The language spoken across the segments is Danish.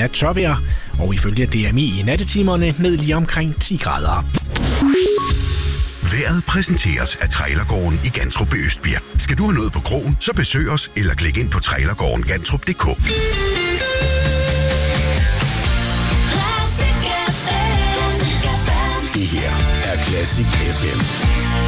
nat tørvejr, og ifølge DMI i nattetimerne ned lige omkring 10 grader. Vejret præsenteres af Trailergården i Gantrup Østbirk. Skal du have noget på krogen, så besøg os eller klik ind på trailergårdengantrup.dk. Det her er Classic FM.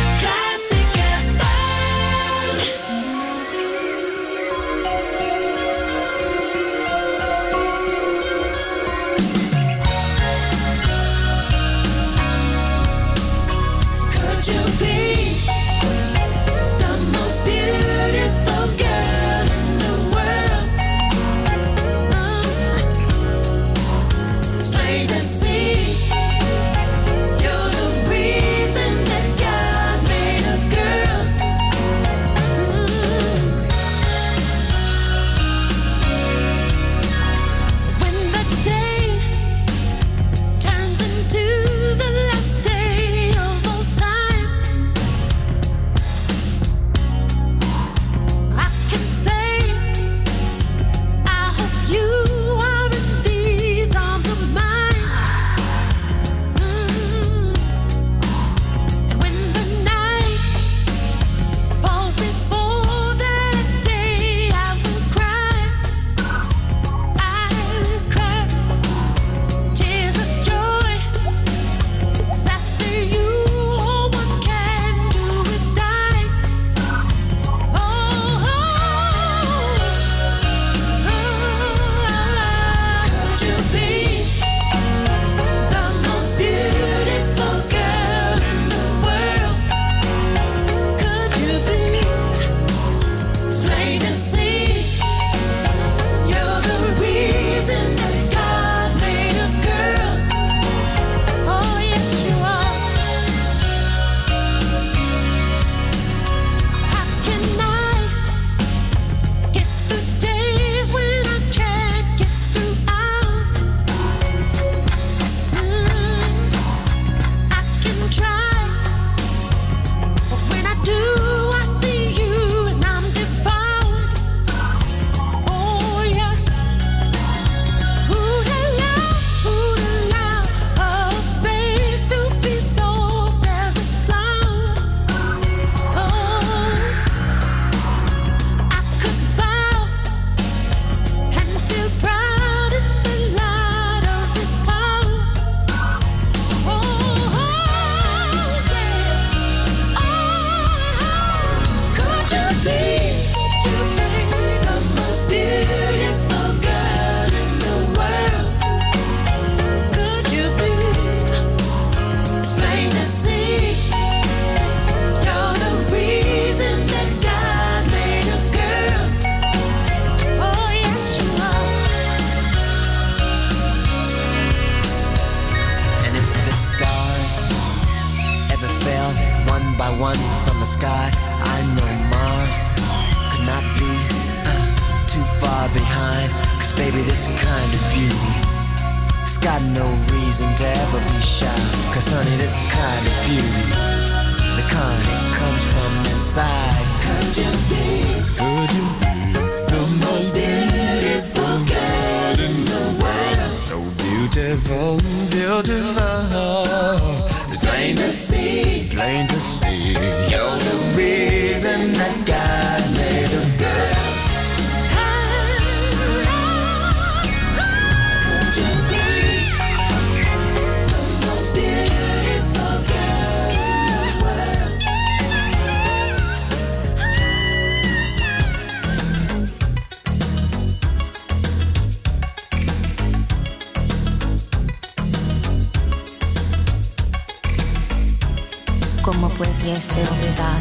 ¿Cómo pudiese olvidar?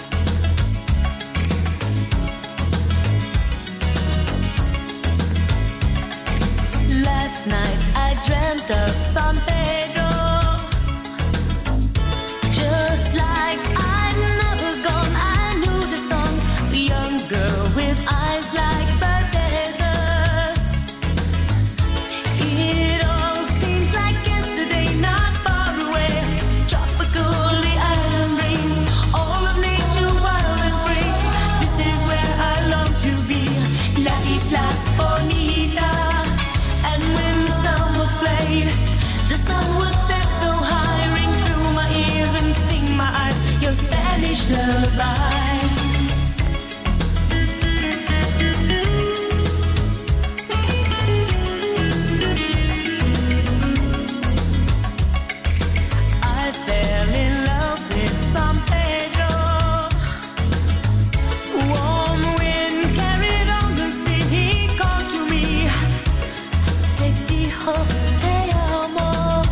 Last night I dreamt of San Pedro, just like I'd never gone. I knew the song, a young girl with eyes like the desert. It all seems like yesterday, not far away. Tropical, the island rains, all of nature wild and free. This is where I long to be, La Isla Bonita. And when dijo te amo.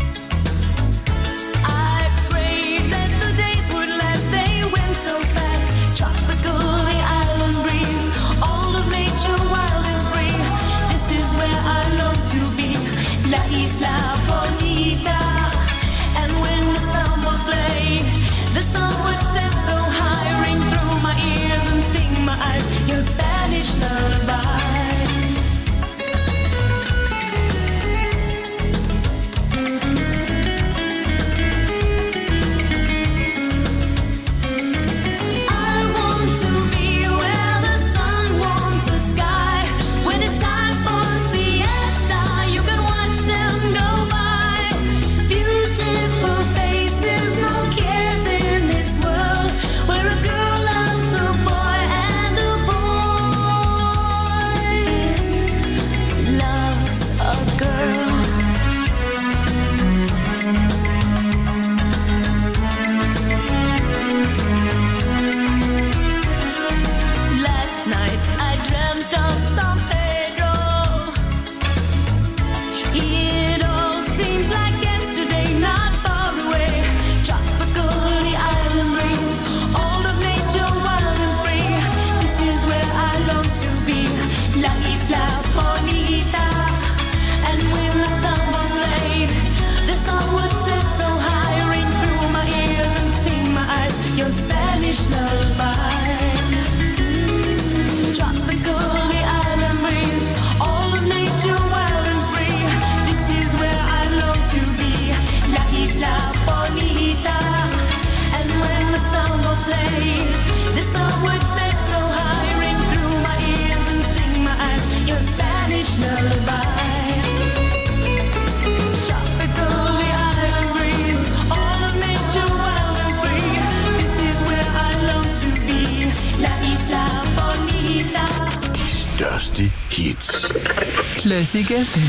I prayed that the days would last, they went so fast. Tropical, the island breeze, all of nature wild and free. This is where I long to be, La Isla Bonita. And when the sun would play, the sun would set so high, ring through my ears and sting my eyes, your Spanish lullaby. Classic FM.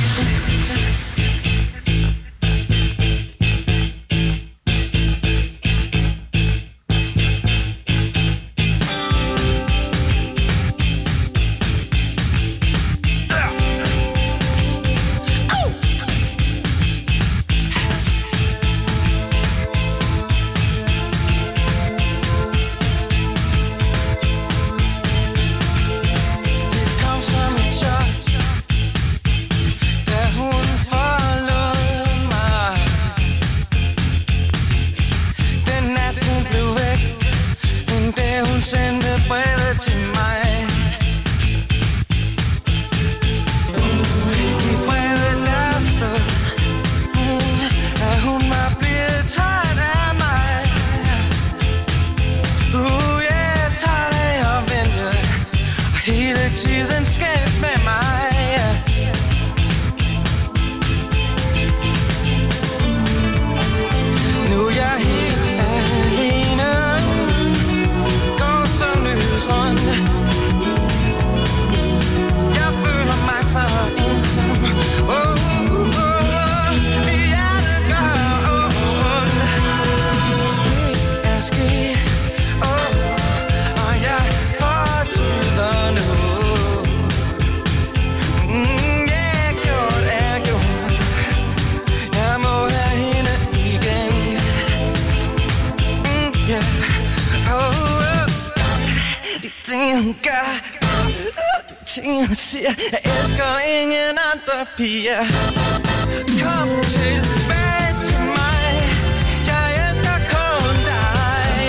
Jeg elsker ingen andre piger. Kom tilbage til mig. Jeg elsker kun dig.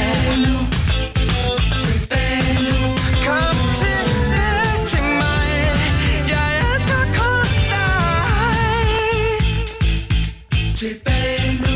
Tilbage nu. Kom tilbage til mig. Jeg elsker kun dig. Tilbage nu.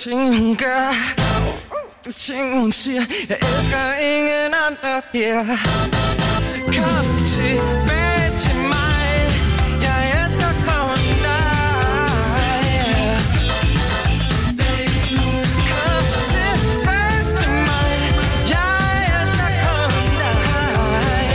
ting, gør. Ting siger, jeg elsker ingen andre her. Kom tilbage til mig. Jeg elsker kun dig. Kom tilbage til mig. Jeg elsker kun dig.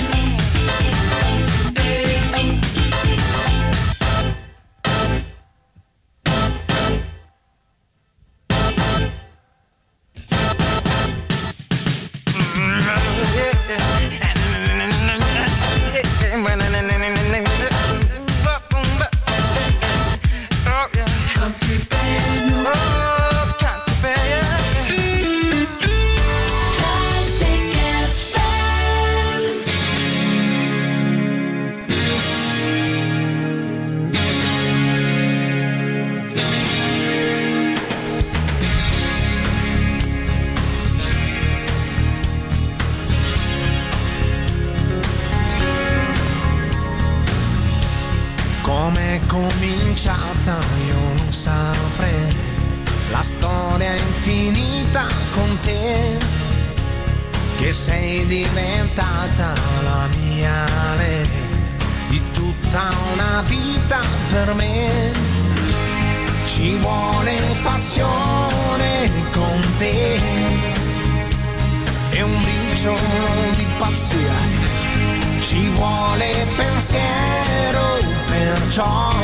Com'è cominciata io non saprei, la storia è infinita con te, che sei diventata la mia re, di tutta una vita per me. Ci vuole passione con te e un briciolo di pazzia. Ci vuole pensiero, perciò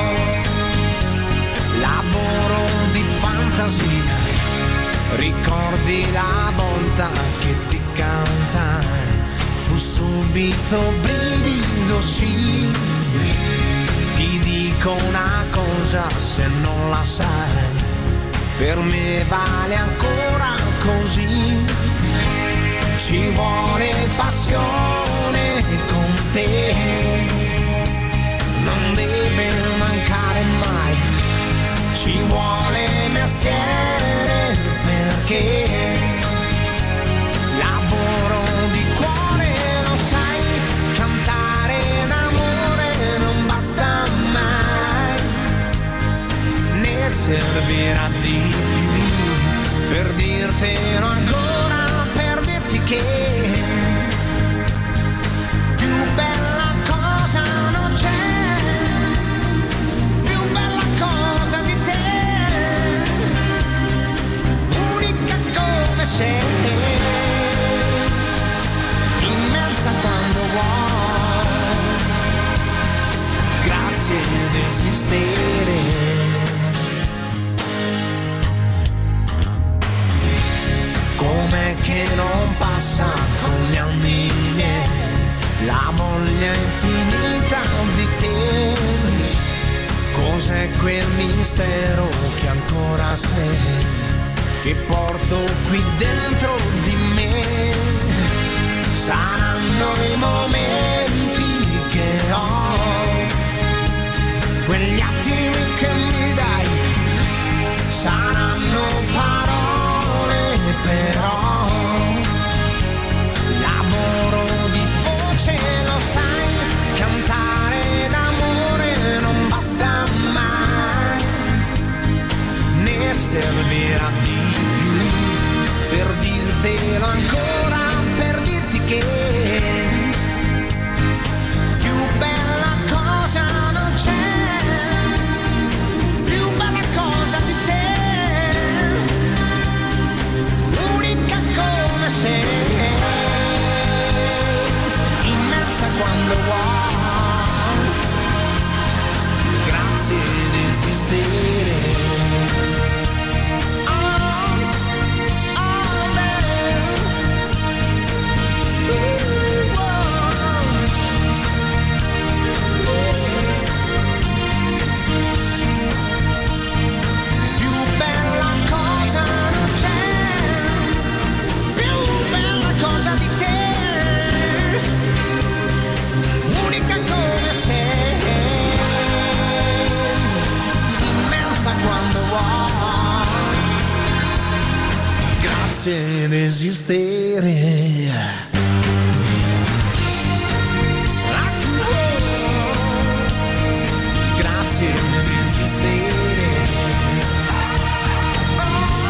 lavoro di fantasia. Ricordi la volta che ti cantai, fu subito brivido, sì. Ti dico una cosa se non la sai, per me vale ancora così. Ci vuole passione con te, non deve mancare mai. Ci vuole mestiere perché lavoro di cuore, lo sai, cantare d'amore non basta mai, ne servirà di più per dirtelo ancora, per dirti che più bella cosa non c'è, più bella cosa di te, unica come sei, immensa quando vuoi, grazie di esistere. Com'è che non passa con gli anni miei la voglia infinita di te? Cos'è quel mistero che ancora sei, che porto qui dentro di me? Saranno i momenti che ho, quegli attimi che mi dai, saranno parole però, lavoro di voce, lo sai, cantare d'amore non basta mai, ne servirà di più per dirtelo ancora, per dirti che più bella cosa non c'è, più bella cosa di te, come sei, immensa quando vuoi, grazie di esistere. Grazie di esistere. Grazie di esistere.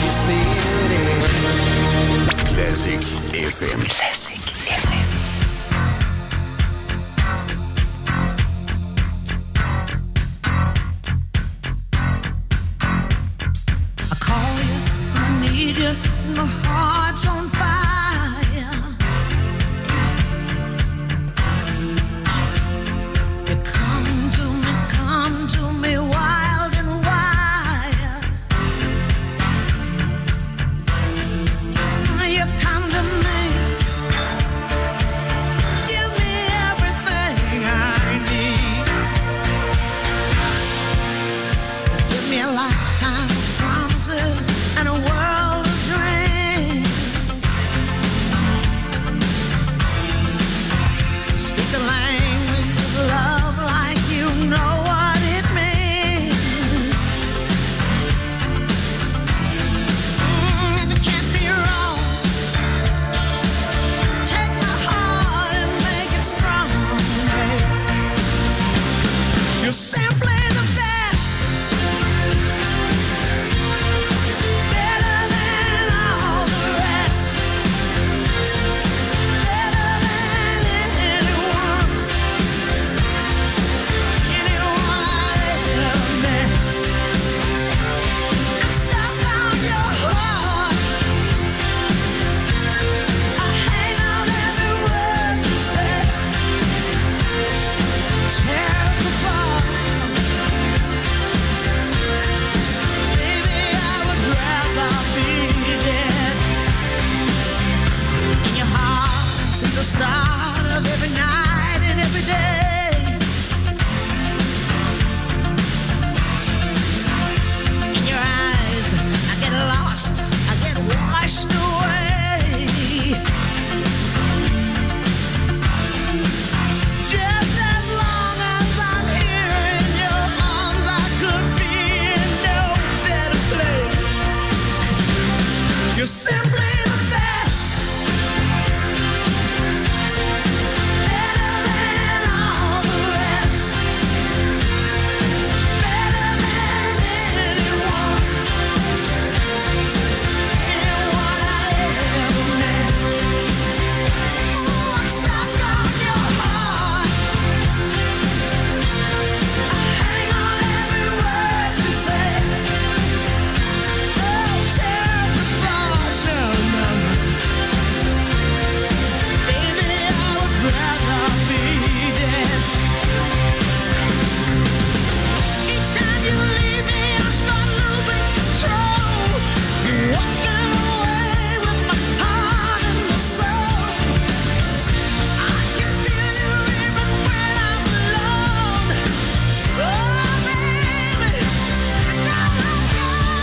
resistere. Classic FM. Classic FM. I call you, I need you, my heart's on fire. You come to me wild and wild. You come to me, give me everything I need. Give me a lifetime of promises and a world of dreams. Speak the language of love like you know what it means. And it can't be wrong. Take my heart and make it strong. You're simply the best. Better than all the rest. Better than anyone. Anyone I ever met. I'm stuck on your heart. I hang on every word you say. Tear us apart. Baby, I would rather be dead. In your heart, since the start of every night and every day. In your eyes, I get lost, I get washed away. Just as long as I'm here in your arms, I could be in no better place. You're simply the best. Better than all the rest. Better than anyone. Anyone I ever met. Ooh, I'm stuck on your heart. I hang on every word you say. Oh, tear us apart. No, no. Baby, I would rather be dead. Each time you leave me, I start losing control. Walking away with my heart and my soul. I can feel you even when I'm alone. Oh, baby, don't let go.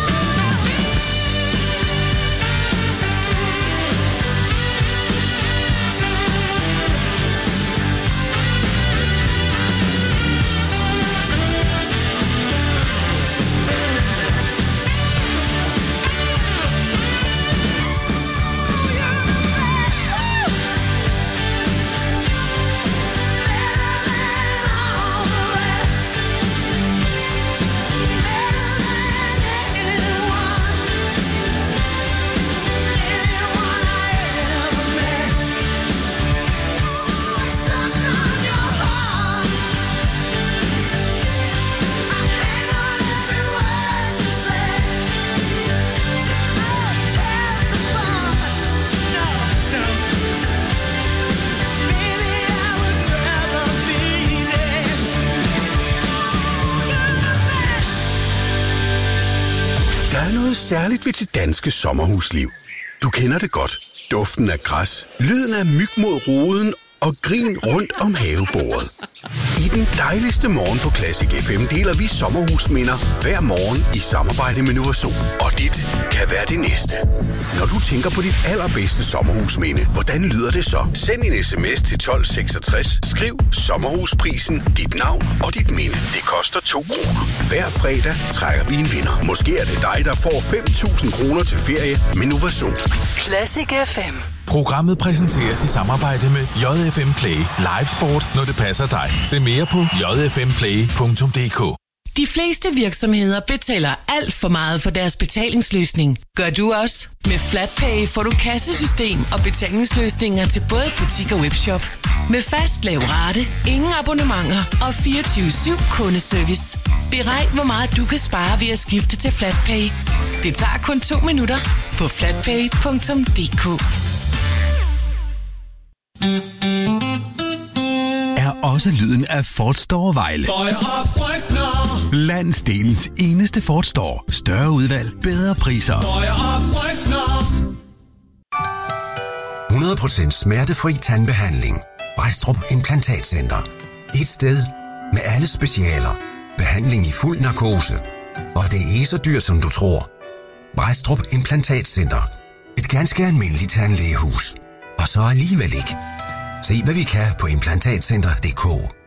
Der er noget særligt ved det danske sommerhusliv. Du kender det godt. Duften af græs, lyden af myg mod roden og grin rundt om havebordet. I den dejligste morgen på Classic FM deler vi sommerhusminder hver morgen i samarbejde med Novasol. Og dit kan være det næste. Når du tænker på dit allerbedste sommerhusminde, hvordan lyder det så? Send en sms til 1266, skriv sommerhusprisen, dit navn og dit minde. Det koster 2 kroner. Hver fredag trækker vi en vinder. Måske er det dig, der får 5.000 kroner til ferie med Novasol. Classic FM. Programmet præsenteres i samarbejde med JFM Play. Live sport, når det passer dig. Se mere på jfmplay.dk. De fleste virksomheder betaler alt for meget for deres betalingsløsning. Gør du også? Med FlatPay får du kassesystem og betalingsløsninger til både butik og webshop. Med fast lav rate, ingen abonnementer og 24/7 kundeservice. Beregn, hvor meget du kan spare ved at skifte til FlatPay. Det tager kun 2 minutter på flatpay.dk. Er også lyden af Ford Store Vejle. Landsdelens eneste Ford Store. Større udvalg, bedre priser. 100% smertefri tandbehandling. Brædstrup Implantatcenter. Et sted med alle specialer. Behandling i fuld narkose. Og det er ikke så dyrt, som du tror. Brædstrup Implantatcenter. Et ganske almindeligt tandlægehus. Og så alligevel ikke. Se hvad vi kan på implantatcenter.dk.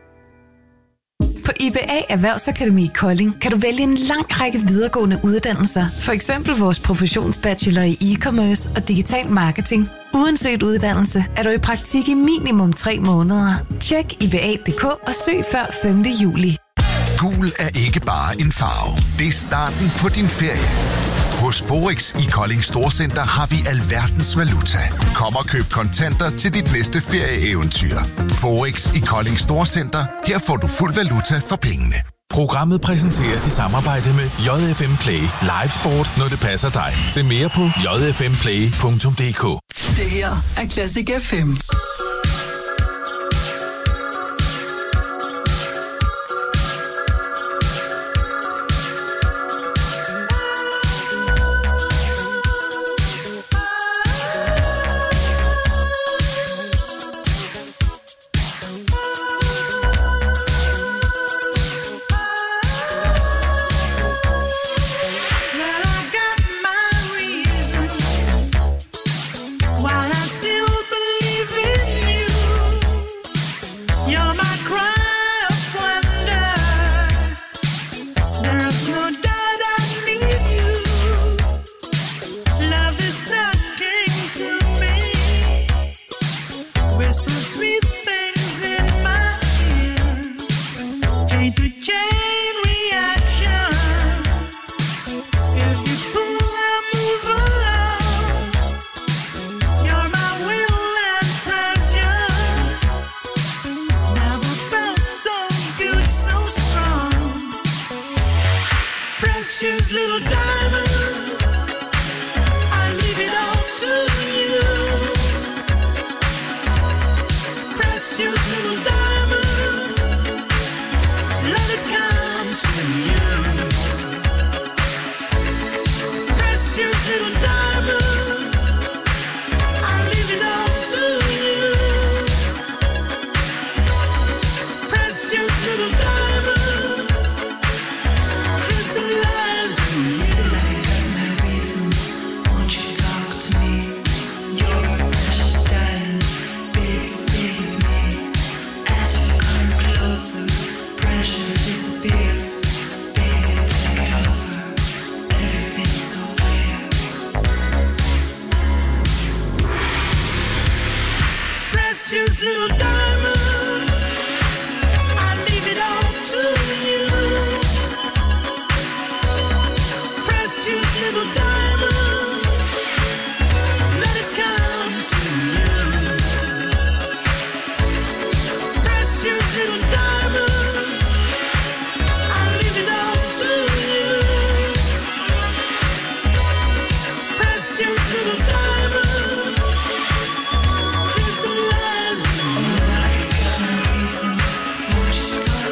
På IBA Erhvervsakademi Kolding kan du vælge en lang række videregående uddannelser. For eksempel vores professionsbachelor i e-commerce og digital marketing. Uanset uddannelse er du i praktik i minimum 3 måneder. Tjek IBA.dk og søg før 5. juli. Gul er ikke bare en farve. Det er starten på din ferie. Hos Forex i Kolding Storcenter har vi alverdens valuta. Kom og køb kontanter til dit næste ferieeventyr. Forex i Kolding Storcenter. Her får du fuld valuta for pengene. Programmet præsenteres i samarbejde med JFM Play. Live sport, når det passer dig. Se mere på jfmplay.dk. Det her er Classic FM.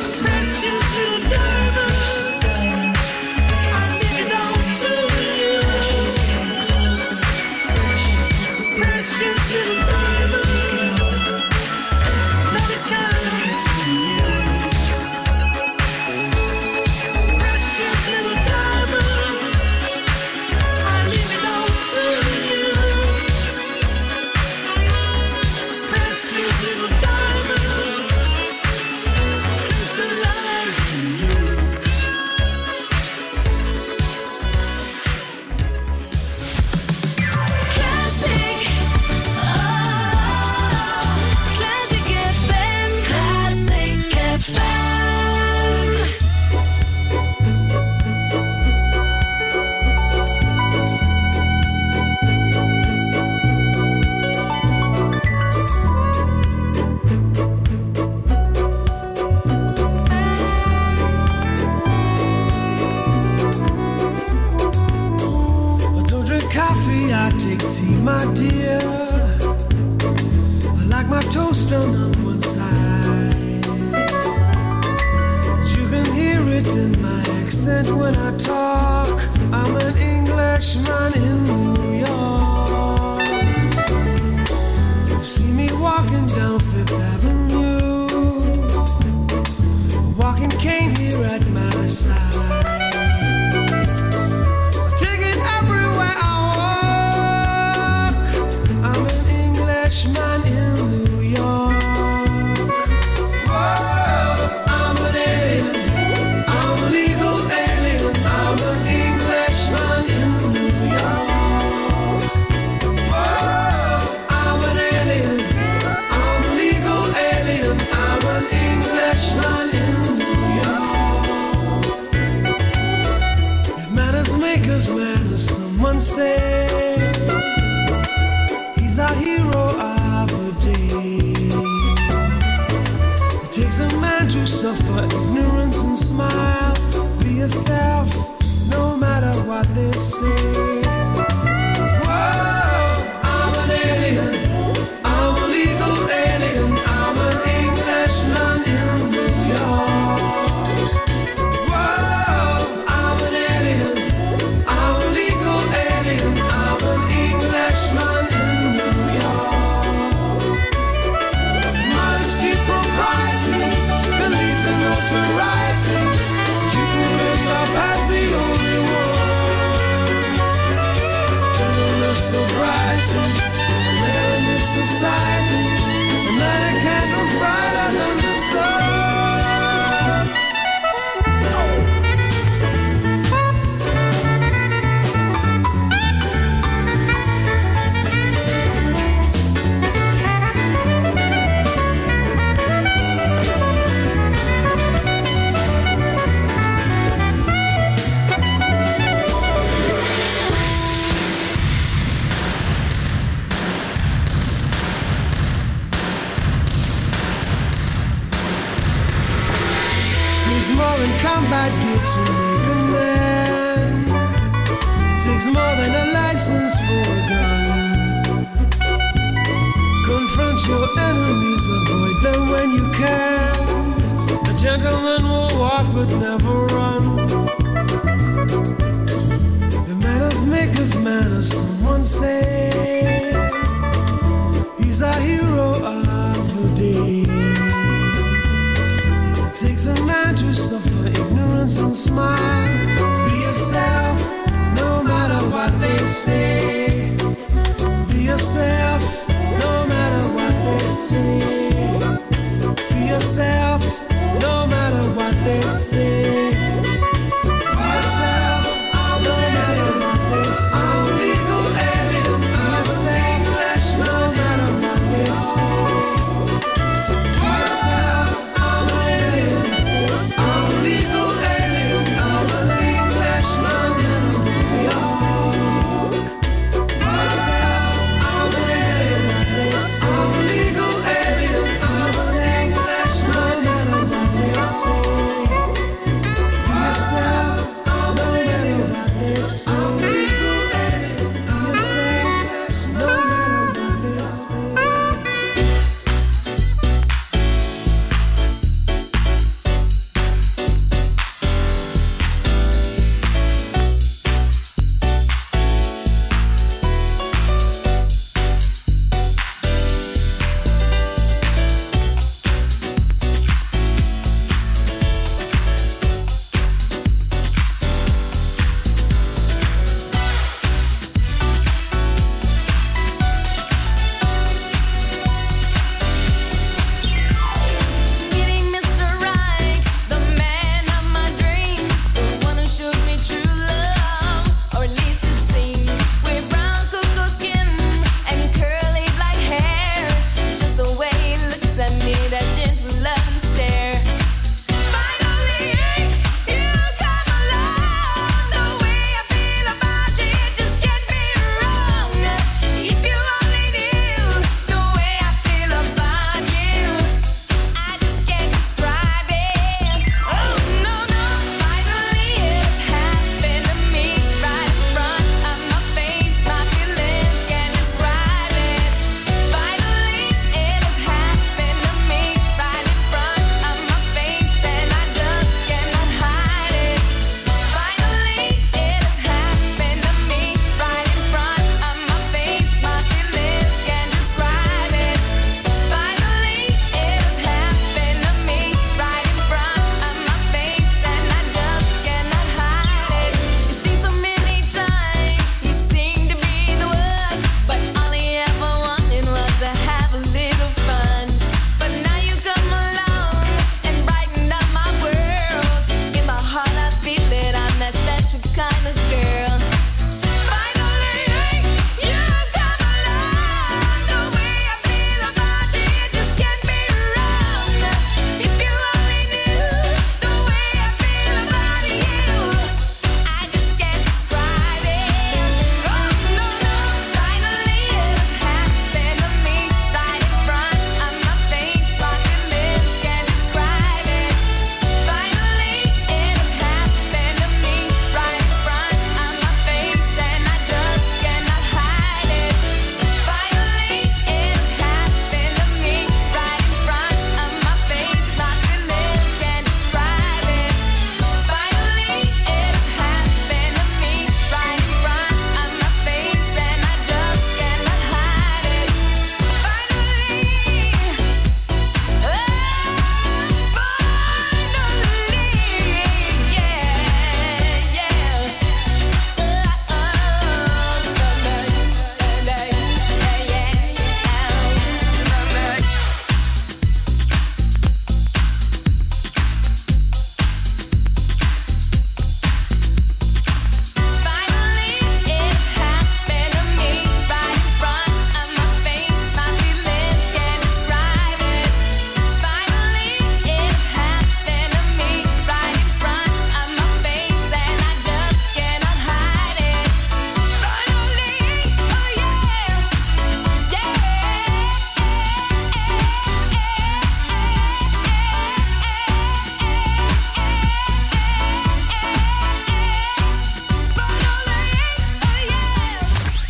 Precious little diamond, I leave it all to you. I take tea, my dear? I like my toast done on one side. You can hear it in my accent when I talk. I'm an Englishman in New York. You see me walking down Fifth Avenue, a walking cane here at my side. I take it everywhere I walk. I'm an Englishman in New York. Whoa, I'm an alien. I'm a legal alien. I'm an Englishman in New York. Whoa, I'm an alien. I'm a legal alien. I'm an Englishman in New York. If manners maketh manners, someone say, he's our hero of the day. It takes a man to suffer ignorance and smile. Be yourself, no matter what they say. Whoa, I'm an alien. I'm a legal alien. I'm an Englishman in New York. Whoa, I'm an alien. I'm a legal alien. I'm an Englishman in New York. Modesty, propriety, can lead to notoriety. You could end up as the only one. Gentleness, sobriety, man in this society. The night of candles brighter than the sun. Takes more than combat gear to make a man. Takes more than a license for a gun. Confront your enemies, avoid them when you can. A gentleman will walk but never run. The manners maketh manners, someone say. He's our hero of the day. Takes a man to suffer ignorance and smile. Be yourself, no matter what they say. Be yourself, no matter what they say. Be yourself, no matter what they say. Be yourself, no matter what they say. I'm a legal alien. I'm an Englishman, no matter what they say. Be yourself, I'm an alien. I'm a legal alien. I'm an Englishman in New York. Be yourself, I'm an alien. I'm a legal alien. I'm an Englishman, no matter what they say. Be yourself, I'm an alien. I'm a legal alien. Be yourself, no matter what they say.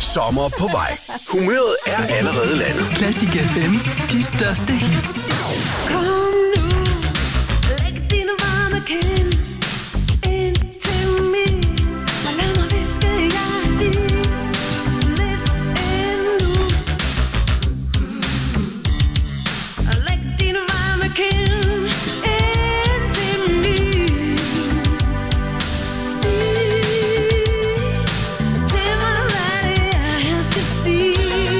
sommer på vej. Humøret er allerede landet. Classic FM. De største hits. Kom nu, læg dine varme kind ind til mig, og lad mig hviske jer dit lidt endnu. Og læg dine varme kind ind til mig. Sig til mig, hvad det er, jeg skal sige.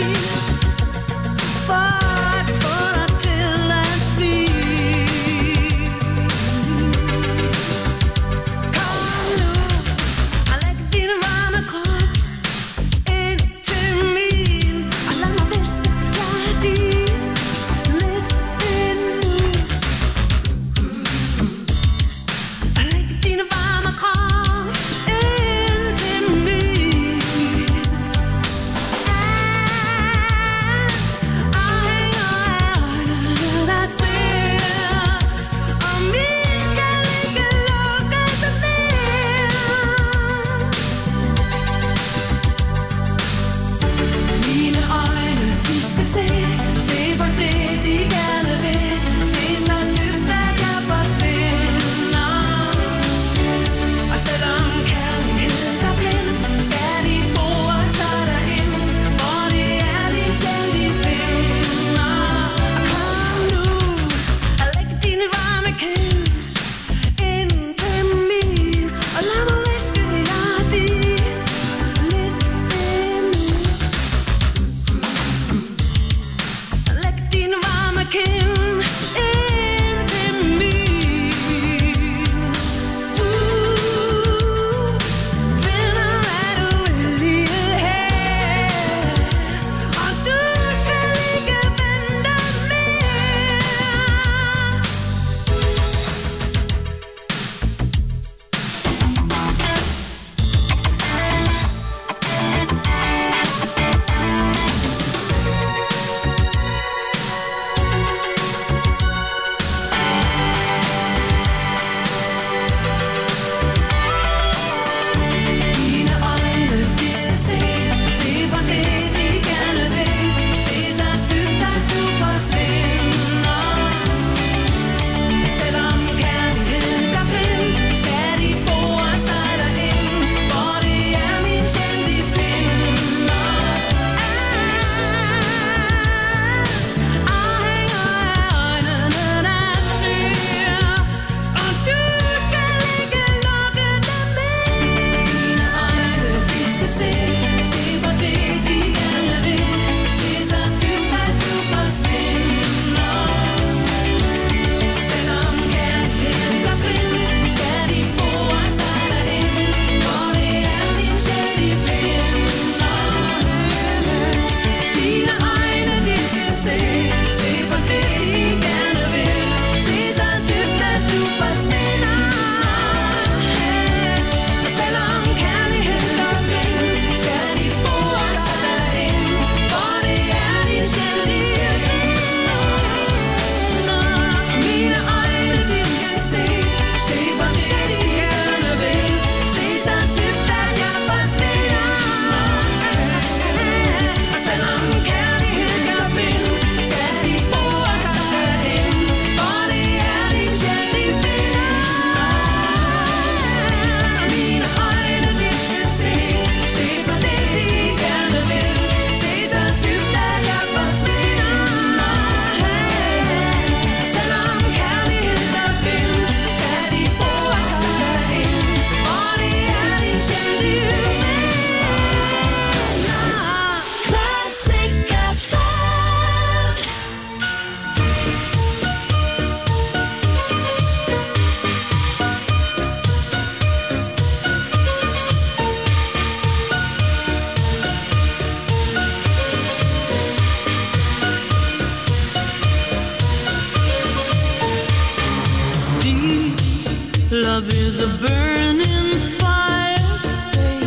Love is a burning fire, stay,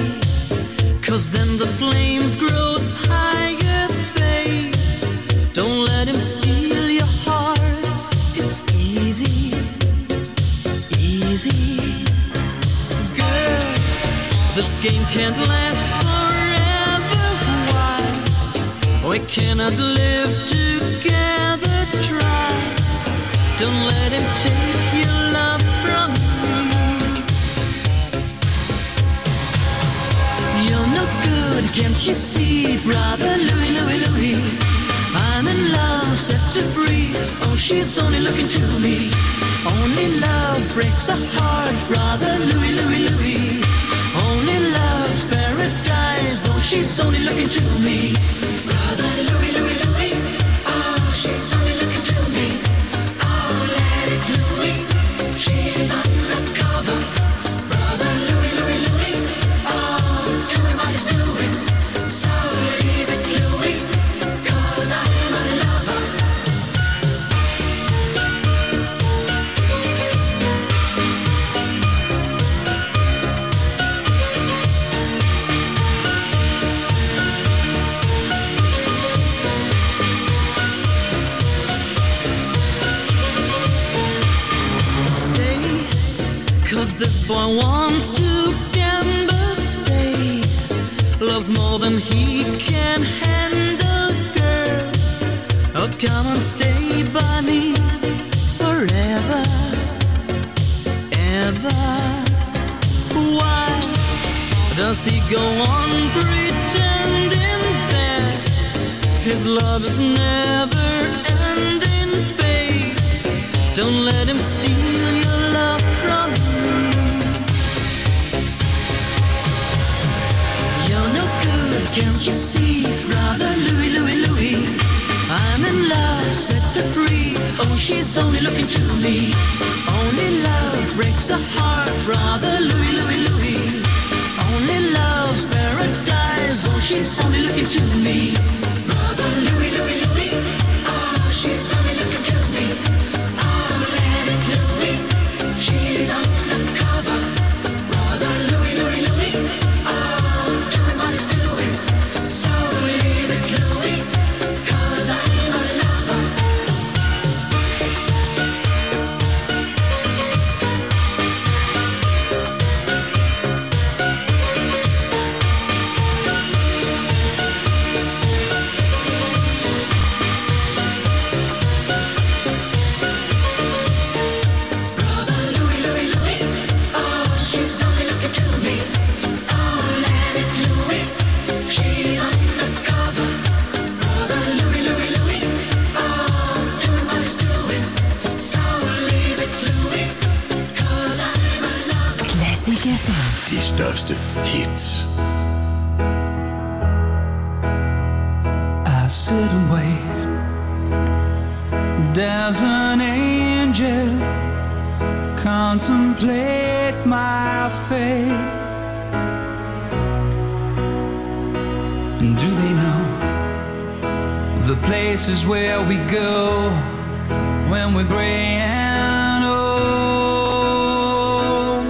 'cause then the flames grows higher, babe. Don't let him steal your heart, it's easy, easy. Girl, this game can't last forever, We cannot live together, try. Don't let him take your love from me. You're no good, can't you see, brother Louis, Louis, Louis? I'm in love, set to free. Oh, she's only looking to me. Only love breaks a heart, brother Louis, Louis, Louis. Only love's paradise. Oh, she's only looking to me. Brother Louis, Louis, Louis. Oh, she's only looking to me. Oh, let it Louis. She's undercover. Brother Louis, Louis, Louis. Oh, doing what he's doing. So leave it Louis, 'cause I'm a lover. Cause this boy wants to gamble, stay. Loves more than he can handle, girl. Oh, come and stay by me forever, ever. Why does he go on pretending that his love is never ending, babe? Don't let him steal your love from me. Can't you see, brother Louis, Louis, Louis? I'm in love, set to free. Oh, she's only looking to me. Only love breaks a heart, brother Louis, Louis, Louis. Only love's paradise. Oh, she's only looking to me. Brother Louis, Louis, Louis. Oh, she's only looking to me. Oh, let it Louis. She's undercover. Brother Louis, Louis, Louis. Oh, doing what he's doing. So leave it Louis, 'cause I'm a lover. De største hits. I sit and wait. Does an angel contemplate my fate? And do they know the places where we go when we're gray and old?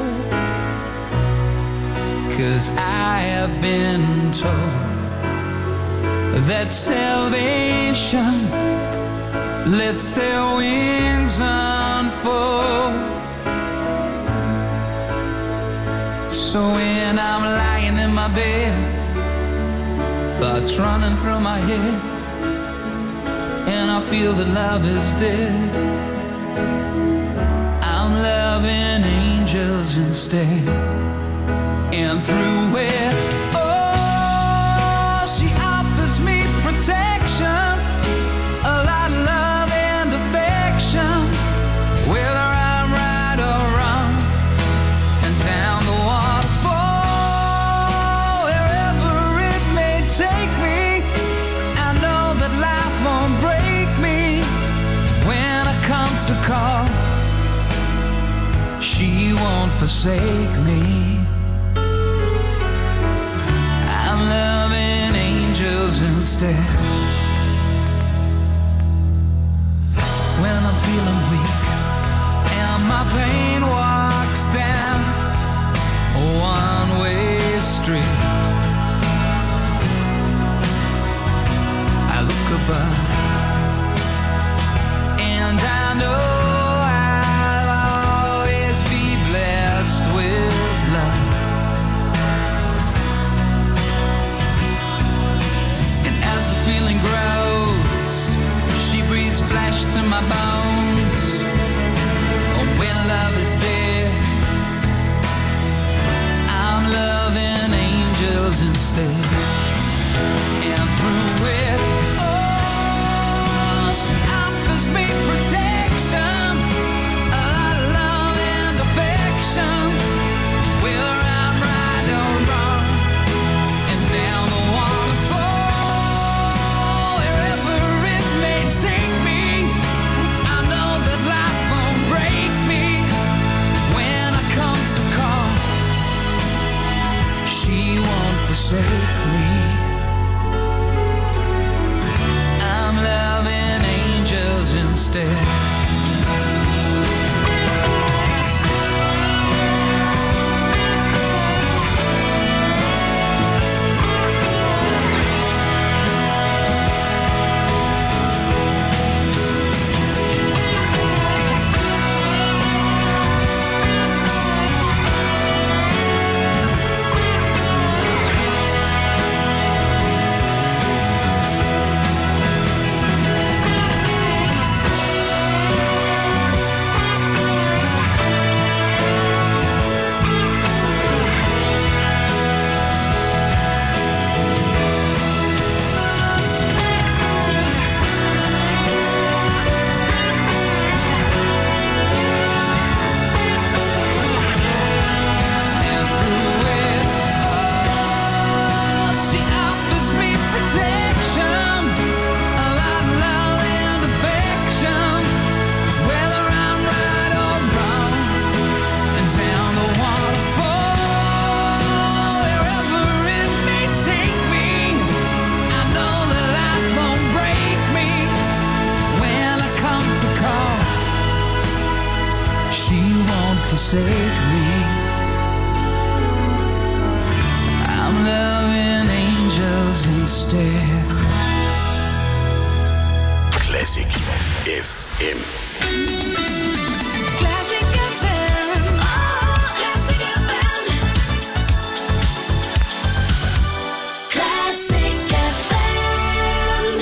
'Cause I have been told that salvation lets their wings unfold. So when I'm lying in my bed, thoughts running through my head, and I feel that love is dead, I'm loving angels instead. And through it, oh, she offers me protection, a lot of love and affection, whether I'm right or wrong, and down the waterfall, wherever it may take me, I know that life won't break me when I come to call. She won't forsake me. I'm loving angels instead. When I'm feeling weak and my pain walks down a one-way street, I look above and I know I'll always be blessed with love. And as the feeling grows, bones. When love is dead, I'm loving angels instead. And through it, oh, she offers me protection, a lot of love and affection. Whether I'm right or wrong, and down the waterfall, wherever it may take me, I know that life won't break me. When I come to call, she won't forsake me. I'm loving angels instead. Forsake me. I'm loving angels instead. Classic FM. Classic FM. Oh, Classic FM. Classic FM.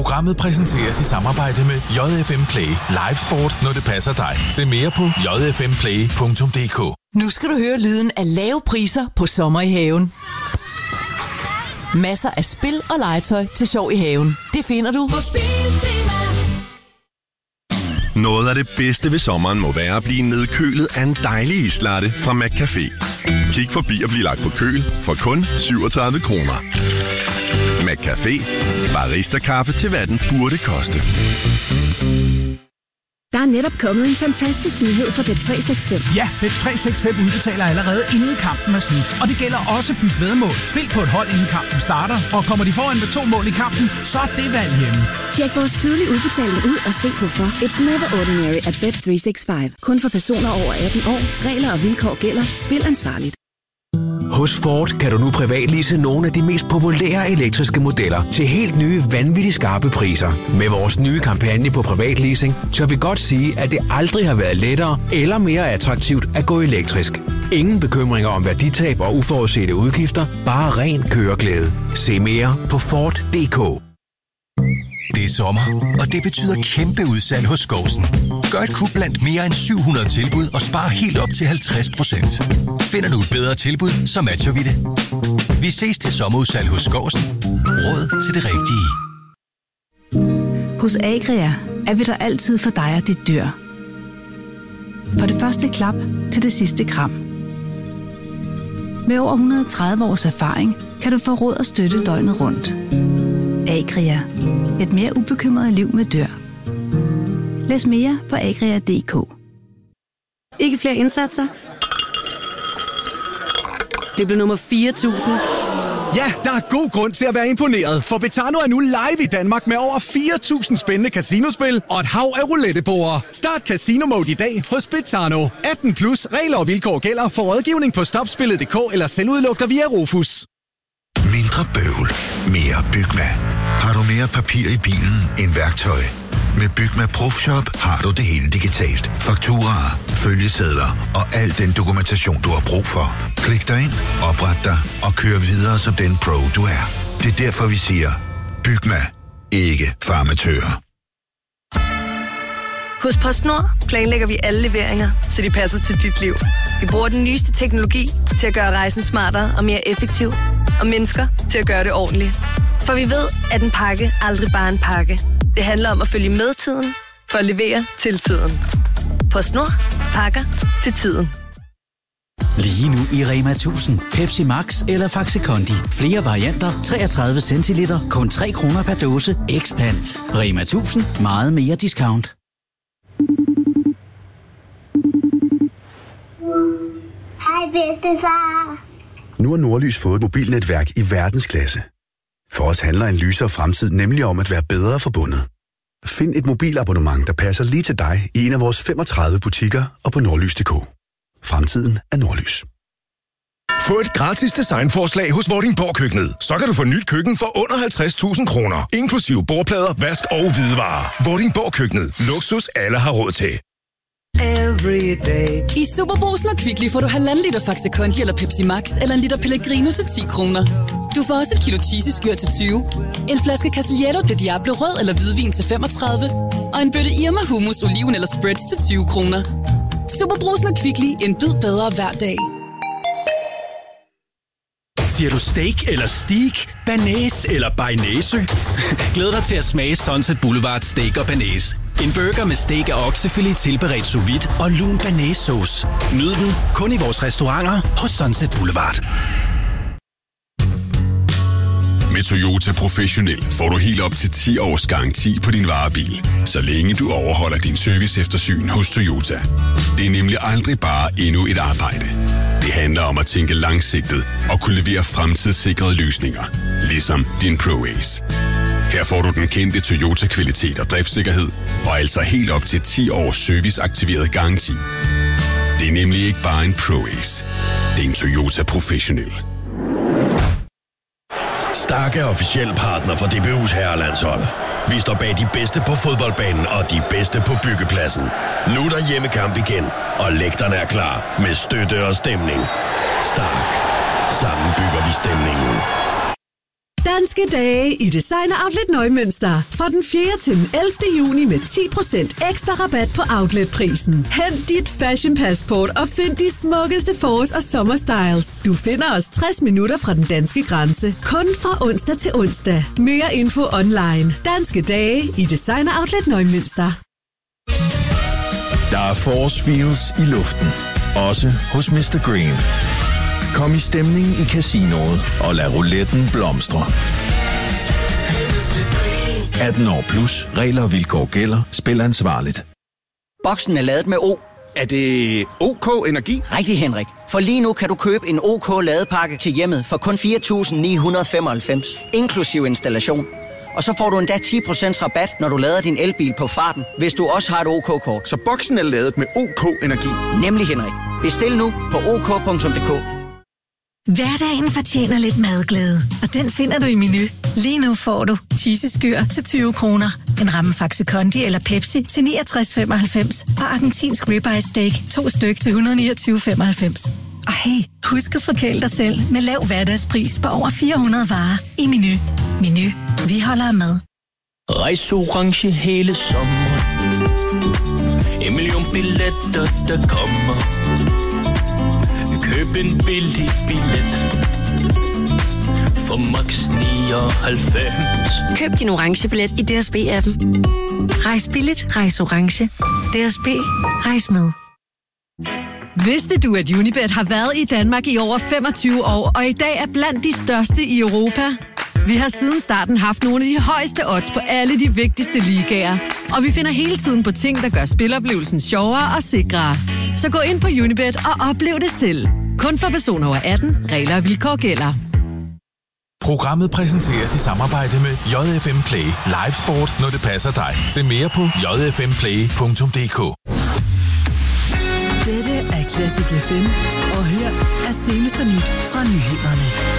Programmet præsenteres i samarbejde med JFM Play. Live sport, når det passer dig. Se mere på jfmplay.dk. Nu skal du høre lyden af lave priser på sommer i haven. Masser af spil og legetøj til sjov i haven. Det finder du på Spiltema. Noget af det bedste ved sommeren må være at blive nedkølet af en dejlig islatte fra McCafé. Kig forbi og bliv lagt på køl for kun 37 kroner. McCafé. Barista-kaffe til hvad den burde koste. Der er netop kommet en fantastisk nyhed for Bet365. Ja, Bet365 udbetaler allerede inden kampen er slut. Og det gælder også byt væddemål. Spil på et hold inden kampen starter. Og kommer de foran med 2 mål i kampen, så er det valg hjemme. Tjek vores tidlige udbetaling ud og se hvorfor. It's never ordinary at Bet365. Kun for personer over 18 år. Regler og vilkår gælder. Spil ansvarligt. Hos Ford kan du nu privatlease nogle af de mest populære elektriske modeller til helt nye, vanvittigt skarpe priser. Med vores nye kampagne på privatleasing, tør vi godt sige, at det aldrig har været lettere eller mere attraktivt at gå elektrisk. Ingen bekymringer om værditab og uforudsete udgifter, bare ren køreglæde. Se mere på Ford.dk. Det er sommer, og det betyder kæmpe udsalg hos Skovsen. Gør et kub blandt mere end 700 tilbud og spar helt op til 50%. Finder du et bedre tilbud, så matcher vi det. Vi ses til sommerudsalg hos Skovsen. Råd til det rigtige. Hos Agria er vi der altid for dig og dit dyr. For det første klap til det sidste kram. Med over 130 års erfaring kan du få råd og støtte døgnet rundt. Agria. Et mere ubekymret liv med dyr. Læs mere på agria.dk. Ikke flere indsatser? Det blev nummer 4.000. Ja, der er god grund til at være imponeret, for Betano er nu live i Danmark med over 4.000 spændende casinospil og et hav af rouletteborde. Start Casino Mode i dag hos Betano. 18 plus regler og vilkår gælder for rådgivning på stopspillet.dk eller selvudlugter via Rofus. Mindre bøvl, mere Bygma. Har du mere papir i bilen end værktøj? Med Bygma Profshop har du det hele digitalt. Fakturaer, følgesedler og al den dokumentation, du har brug for. Klik dig ind, opret dig og kør videre som den pro, du er. Det er derfor, vi siger, Bygma. Ikke for amatører. Hos PostNord planlægger vi alle leveringer, så de passer til dit liv. Vi bruger den nyeste teknologi til at gøre rejsen smartere og mere effektiv, og mennesker til at gøre det ordentligt. For vi ved, at en pakke aldrig bare er en pakke. Det handler om at følge med tiden, for at levere til tiden. PostNord. Pakker til tiden. Lige nu i Rema 1000. Pepsi Max eller Faxi Kondi. Flere varianter, 33 centiliter, kun 3 kroner per dåse. Expand. Rema 1000. Meget mere discount. Hej bedstefar. Nu har Nordlys fået et mobilnetværk i verdensklasse. For os handler en lysere fremtid nemlig om at være bedre forbundet. Find et mobilabonnement, der passer lige til dig i en af vores 35 butikker og på nordlys.dk. Fremtiden er Nordlys. Få et gratis designforslag hos Vordingborg Køkkenet. Så kan du få nyt køkken for under 50.000 kroner. Inklusive bordplader, vask og hvidevarer. Vordingborg Køkkenet. Luksus alle har råd til. I Superbrugsen og Kvickly får du 1,5 liter Faxi Kondi eller Pepsi Max eller en liter Pellegrino til 10 kroner. Du får også et kilo cheesy-skyr til 20, en flaske Casiglietto de Diablo rød eller hvidvin til 35 og en bøtte Irma hummus, oliven eller spreads til 20 kroner. Superbrugsen og Kvickly. En bid bedre hver dag. Siger du steak eller steak, banæs eller bearnaise? Glæd dig til at smage Sunset Boulevard Steak og Banæs. En burger med steak og oksefilet tilberedt sous vide og lun banæssauce. Nyd den kun i vores restauranter hos Sunset Boulevard. Med Toyota Professionel får du helt op til 10 års garanti på din varebil, så længe du overholder din service eftersyn hos Toyota. Det er nemlig aldrig bare endnu et arbejde. Det handler om at tænke langsigtet og kunne levere fremtidssikrede løsninger, ligesom din ProAce. Her får du den kendte Toyota-kvalitet og driftssikkerhed, og altså helt op til 10 års serviceaktiveret garanti. Det er nemlig ikke bare en ProAce. Det er en Toyota Professionel. Stark er officiel partner for DBU's herrelandshold. Vi står bag de bedste på fodboldbanen og de bedste på byggepladsen. Nu er der hjemmekamp igen, og lægterne er klar med støtte og stemning. Stark. Sammen bygger vi stemningen. Der Danske dage i Designer Outlet Neumünster. Fra den 4. til den 11. juni med 10% ekstra rabat på outletprisen. Hent dit fashion passport og find de smukkeste forårs- og sommerstyles. Du finder os 60 minutter fra den danske grænse. Kun fra onsdag til onsdag. Mere info online. Danske dage i Designer Outlet Neumünster. Der er force feels i luften. Også hos Mr. Green. Kom i stemning i casinoet og lad rouletten blomstre. 18 år plus. Regler og vilkår gælder. Spil ansvarligt. Boksen er ladet med O. Er det OK Energi? Rigtig, Henrik. For lige nu kan du købe en OK ladepakke til hjemmet for kun 4.995, inklusiv installation. Og så får du endda 10% rabat, når du lader din elbil på farten, hvis du også har et OK-kort. Så boksen er ladet med OK Energi? Nemlig, Henrik. Bestil nu på ok.dk. Hverdagen fortjener lidt madglæde, og den finder du i Menu. Lige nu får du cheeseskyr til 20 kroner, en ramme Faxe Kondi eller Pepsi til 69,95 og argentinsk ribeye steak 2 styk til 129,95. Og hey, husk at forkæle dig selv med lav hverdagspris på over 400 varer i Menu. Menu. Vi holder af mad. Rejs orange hele sommeren. 1 million billetter, der kommer. Køb en billig billet for max 99. Køb din orange billet i DSB-appen. Rejs billigt, rejs orange. DSB, rejs med. Vidste du, at Unibet har været i Danmark i over 25 år, og i dag er blandt de største i Europa? Vi har siden starten haft nogle af de højeste odds på alle de vigtigste ligaer. Og vi finder hele tiden på ting, der gør spiloplevelsen sjovere og sikrere. Så gå ind på Unibet og oplev det selv. Kun for personer over 18. Regler og vilkår gælder. Programmet præsenteres i samarbejde med JFM Play. Live sport, når det passer dig. Se mere på jfmplay.dk. Dette er Classic FM, og her er seneste nyt fra nyhederne.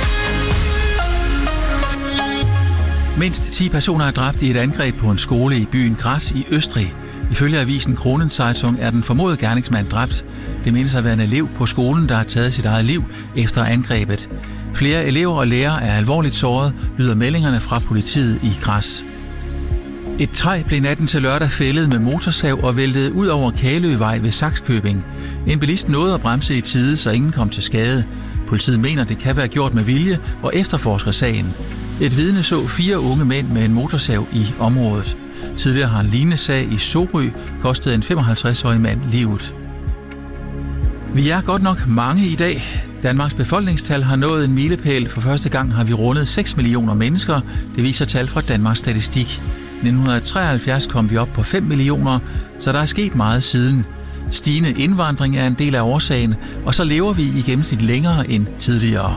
Mindst 10 personer er dræbt i et angreb på en skole i byen Graz i Østrig. Ifølge avisen Kronenzeitung er den formodede gerningsmand dræbt. Det menes at være en elev på skolen, der har taget sit eget liv efter angrebet. Flere elever og lærere er alvorligt såret, lyder meldingerne fra politiet i Graz. Et træ blev natten til lørdag fældet med motorsav og væltede ud over Kaløvej ved Sakskøbing. En bilist nåede at bremse i tide, så ingen kom til skade. Politiet mener, det kan være gjort med vilje og efterforsker sagen. Et vidne så 4 unge mænd med en motorsav i området. Tidligere har en lignende sag i Sorø kostet en 55-årig mand livet. Vi er godt nok mange i dag. Danmarks befolkningstal har nået en milepæl. For første gang har vi rundet 6 millioner mennesker. Det viser tal fra Danmarks Statistik. I 1973 kom vi op på 5 millioner, så der er sket meget siden. Stigende indvandring er en del af årsagen, og så lever vi i gennemsnit længere end tidligere.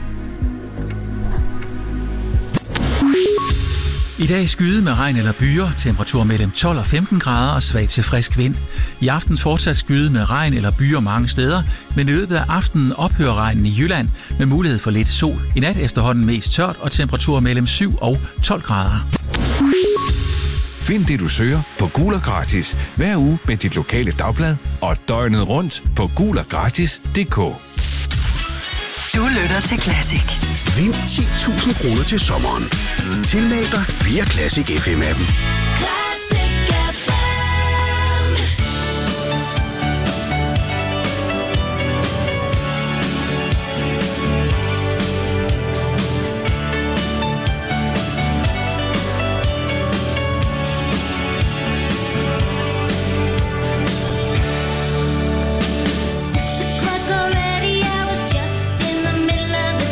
I dag skyde med regn eller byer, temperatur mellem 12 og 15 grader og svag til frisk vind. I aften fortsat skyde med regn eller byer mange steder, men i løbet af aftenen ophører regnen i Jylland med mulighed for lidt sol. I nat efterhånden mest tørt og temperatur mellem 7 og 12 grader. Find det, du søger på Gul og Gratis hver uge med dit lokale dagblad og døgnet rundt på guloggratis.dk. Du lytter til Classic. Vind 10.000 kroner til sommeren. Tilmeld dig via Classic FM-appen.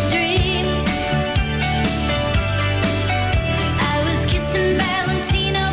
Valentino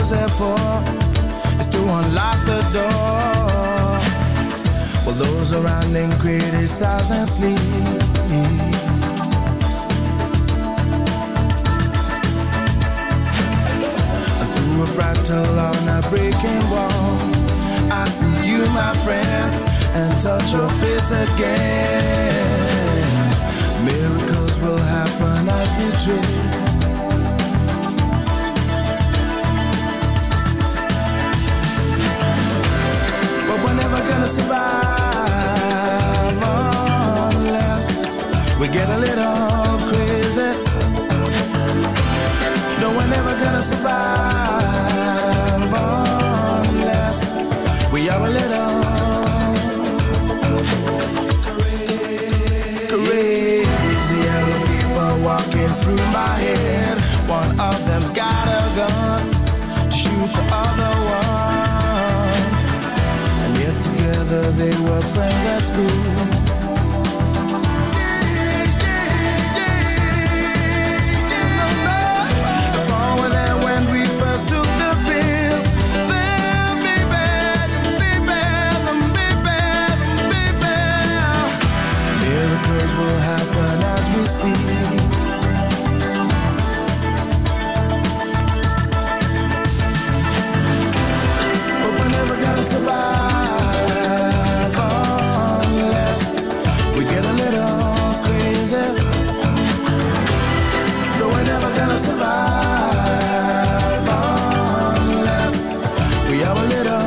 was there for is to unlock the door. While those around them criticize and sleep. Through a fractal on a breaking wall, I see you, my friend, and touch your face again. Miracles will happen as we dream. But we're never gonna survive unless we get a little crazy. No, we're never gonna survive unless we are a little crazy. Yellow people walking through my head. One of them's got a gun to shoot the other one. And yet together they were friends at school. Will happen as we speak. But we're never gonna survive unless we get a little crazy. No, we're never gonna survive unless we are a little.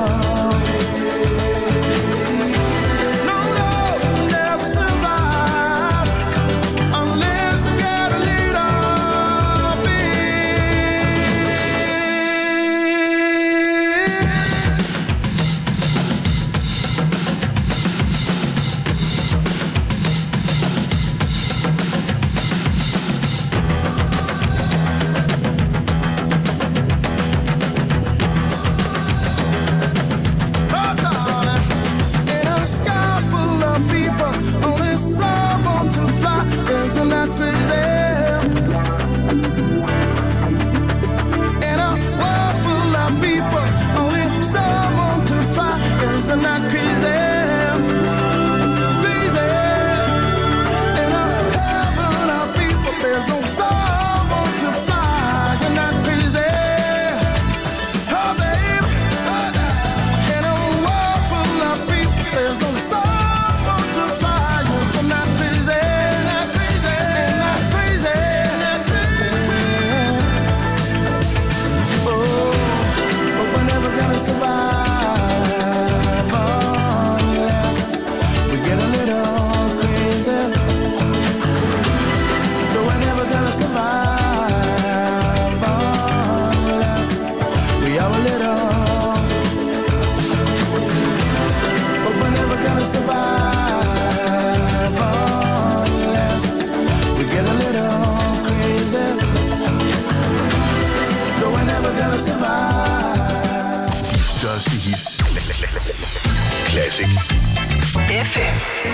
Classic FM.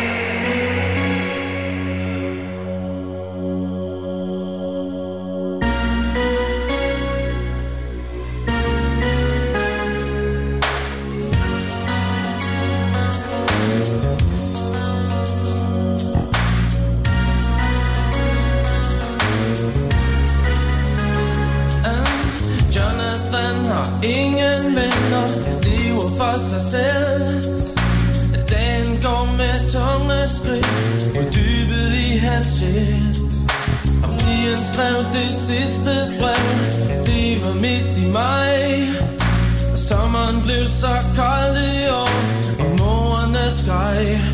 Jonathan har ingen venner, lever for sig selv. Dagen går med tunge skridt, uddybet i hans sjæl. Og pigen skrev det sidste brev, det var midt i maj. Og sommeren blev så kold i år, og morerne skreg.